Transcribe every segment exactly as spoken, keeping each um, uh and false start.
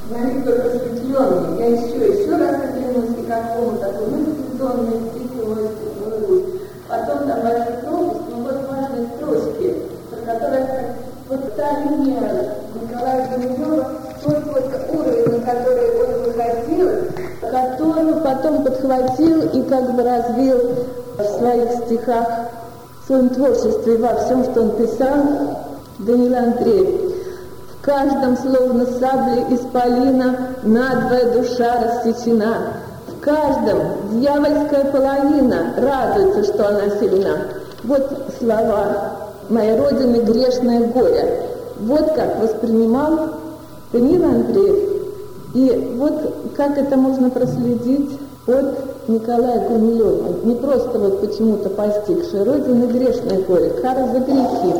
молитва просветленная. Я еще, еще раз оглянулась и какому такой, ну, сезонный, птицевой, потом там большой пропуск, но вот важные строчки, про которые вот та линия Николая Гумилева, тот вот уровень, на который он выходил, которого потом подхватил и как бы развил в своих стихах, в своем творчестве, во всем, что он писал, Даниил Андреев. В каждом, словно сабли исполина, надвое душа рассечена. В каждом дьявольская половина радуется, что она сильна. Вот слова «Моей Родины грешное горе». Вот как воспринимал Даниил Андреев. И вот как это можно проследить от Николая Гумилева. Не просто вот почему-то постигший Родины грешное горе, кара за грехи.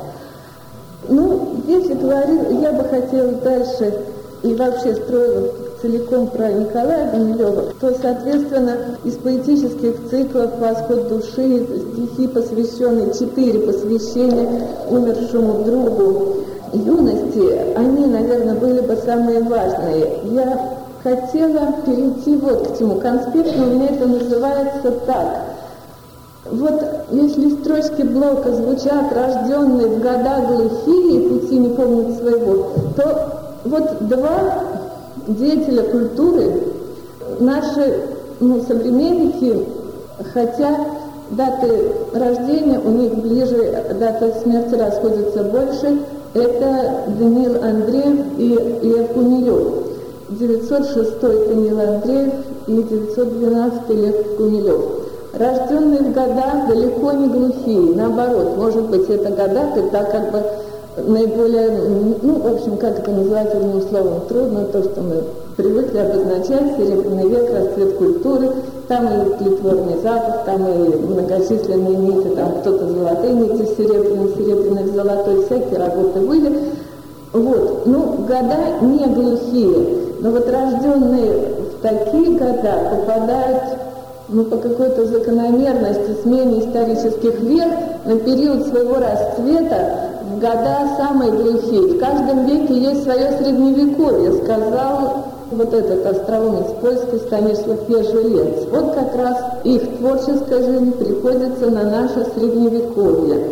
Ну, если говорить, я бы хотела дальше и вообще строила целиком про Николая Гумилева, то, соответственно, из поэтических циклов «Восход души», стихи, посвященные, четыре посвящения умершему другу юности, они, наверное, были бы самые важные. Я хотела перейти вот к чему. Конспектно у меня это называется так. Вот если строчки Блока звучат «рожденные в года глухие, пути не помнят своего», то вот два деятеля культуры, наши ну, современники, хотя даты рождения у них ближе, дата смерти расходится больше, это Даниил Андреев и Лев Гумилев. девятьсот шестой Даниил Андреев и девятьсот двенадцатый Лев Гумилев. Рожденные в годах далеко не глухие, наоборот, может быть, это года, когда как бы наиболее, ну, в общем, как это называть одним словом, трудно, то, что мы привыкли обозначать, Серебряный век, расцвет культуры, там и тлетворный запах, там и многочисленные нити, там кто-то золотые нити серебряные, серебряные в золотой, всякие работы были. Вот, ну, года не глухие, но вот рожденные в такие года попадают, ну, по какой-то закономерности, смене исторических век, на период своего расцвета, в года самые глухие. В каждом веке есть свое средневековье, сказал вот этот остроумец польский Станислав Ежелец. Вот как раз их творческая жизнь приходится на наше средневековье.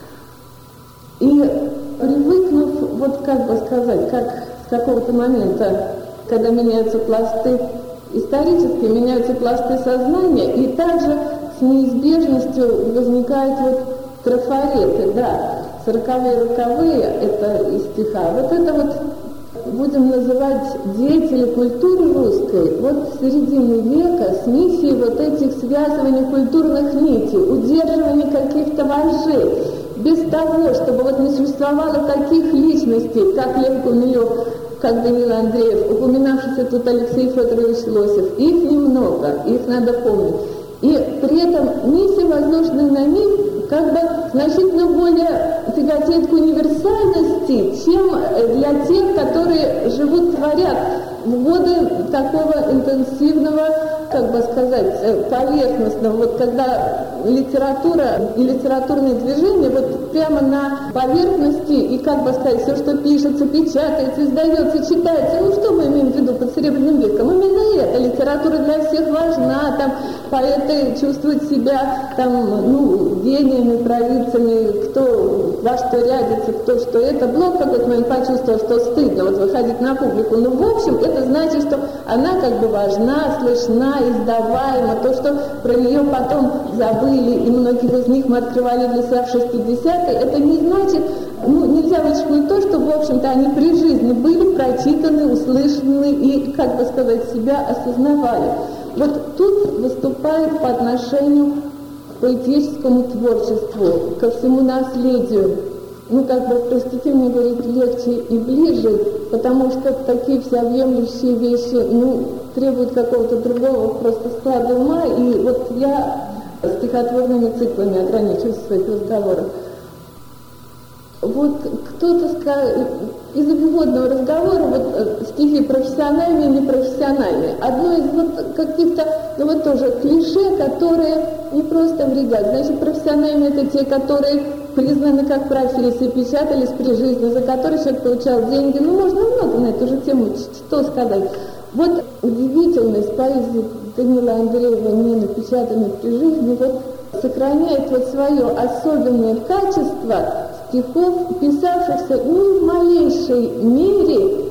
И привыкнув, вот как бы сказать, как с какого-то момента, когда меняются пласты, исторически меняются пласты сознания, и также с неизбежностью возникают вот трафареты, да, сороковые, роковые, это из стиха. Вот это вот будем называть деятели культуры русской, вот в середине века с миссией вот этих связываний культурных нитей, удерживания каких-то вожжей, без того, чтобы вот не существовало таких личностей, как Лев Гумилев, как Даниил Андреев, упоминавшийся тут Алексей Федорович Лосев. Их немного, их надо помнить. И при этом миссия, возложенная на них, как бы значительно более тяготеет к универсальности, чем для тех, которые живут, творят в годы такого интенсивного, как бы сказать, поверхностного, вот когда литература и литературные движения вот прямо на поверхности, и, как бы сказать, все, что пишется, печатается, издается, читается, ну что мы имеем в виду под Серебряным веком? Именно это. Литература для всех важна, там поэты чувствуют себя там, ну, гениями, провидцами, кто во что рядится, кто что это. Блок в какой-то момент почувствовал, что стыдно вот выходить на публику. Но в общем это значит, что она как бы важна, слышна, издаваема. То, что про нее потом забыли, и многих из них мы открывали для себя в шестидесятые, это не значит, ну, нельзя вычеркнуть то, что, в общем-то, они при жизни были прочитаны, услышаны и, как бы сказать, себя осознавали. Вот тут выступает по отношению к поэтическому творчеству, ко всему наследию. Ну, как бы, простите мне говорить, легче и ближе, потому что такие всеобъемлющие вещи, ну, требуют какого-то другого просто склада ума, и вот я стихотворными циклами ограничиваюсь в своих разговорах. Вот кто-то сказал, из обиходного разговора вот стихи профессиональные и непрофессиональные. Одно из вот каких-то, ну вот тоже клише, которые не просто вредят. Значит, профессиональные — это те, которые признаны как правились и печатались при жизни, за которые человек получал деньги. Ну, можно много на эту же тему что сказать. Вот удивительность поэзии Данилы Андреева, не напечатанной при жизни, вот сохраняет вот свое особенное качество стихов, писавшихся ни в малейшей мере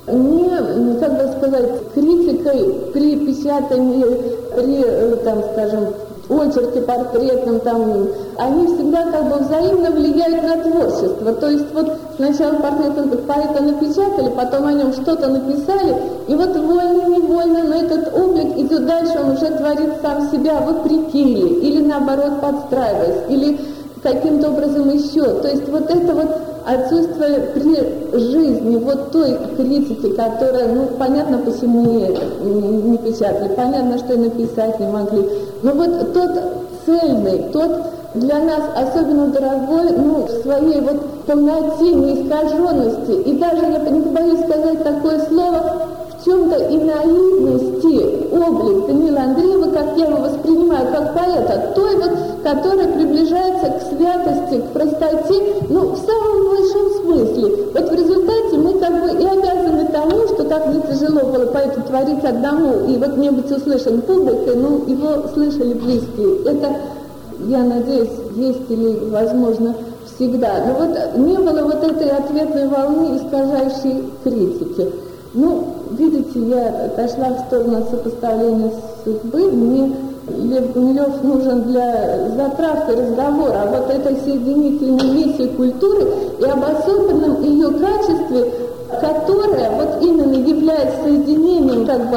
не, как бы сказать, критикой при печатании, при, там, скажем, очерке портретном, там, они всегда как бы взаимно влияют на творчество. То есть вот сначала портрет поэта напечатали, потом о нем что-то написали, и вот вольно-невольно, но этот облик идет дальше, он уже творит сам себя вопреки или, или наоборот подстраиваясь, или каким-то образом еще. То есть вот это вот отсутствие при жизни вот той критики, которая, ну, понятно, почему не, не печатали, понятно, что и написать не могли. Но вот тот цельный, тот для нас особенно дорогой, ну, в своей вот полноте, неискаженности, и даже, я не боюсь сказать такое слово, в чем-то и наивности облик Данилы Андреева, как я его воспринимаю, как поэта, той вот, которая приближается к святости, к простоте, ну, в самом большом смысле. Вот в результате мы как бы и обязаны тому, что как не тяжело было поэту творить одному, и вот не быть услышан публикой, ну, его слышали близкие. Это, я надеюсь, есть или, возможно, всегда. Но вот не было вот этой ответной волны искажающей критики. Ну, видите, я отошла в сторону сопоставления судьбы. Мне Лев Гумилев нужен для затравки разговора о вот этой соединительной миссии культуры и об особенном ее качестве, которое вот именно является соединением как бы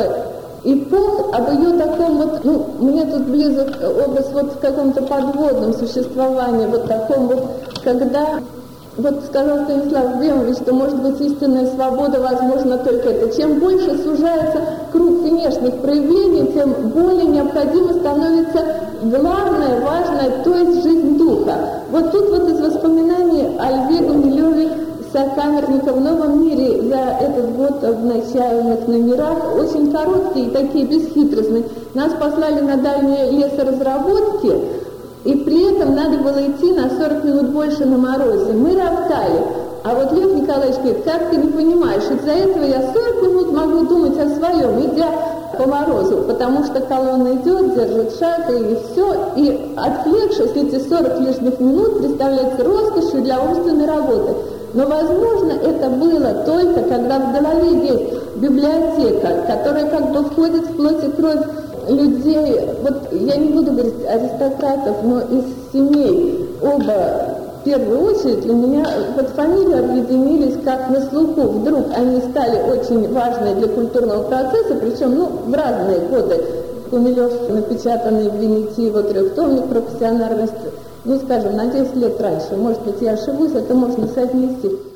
эпох, об ее таком вот, ну, мне тут близок образ вот в каком-то подводном существовании, вот таком вот, когда... Вот сказал Станислав Бемович, что, может быть, истинная свобода возможна только это. Чем больше сужается круг внешних проявлений, тем более необходимо становится главное, важное, то есть жизнь духа. Вот тут вот из воспоминаний о Льве Гумилеве сокамерника в «Новом мире» за этот год в начальных номерах, очень короткие, такие бесхитростные. Нас послали на дальние лесоразработки, и при этом надо было идти на сорок минут больше на морозе. Мы роптали. А вот Лев Николаевич говорит, как ты не понимаешь, из-за этого я сорок минут могу думать о своем, идя по морозу, потому что колонна идет, держит шаг, и все. И отвлекшись, эти сорок лишних минут представляется роскошью для умственной работы. Но, возможно, это было только, когда в голове есть библиотека, которая как бы входит в плоть и кровь людей, вот я не буду говорить аристократов, но из семей оба, в первую очередь, для меня вот фамилии объединились как на слуху. Вдруг они стали очень важны для культурного процесса, причем, ну, в разные годы. Гумилев, напечатанный в Венеции, его трехтомник «Профессиональность», ну, скажем, на десять лет раньше. Может быть, я ошибусь, это можно соотнести.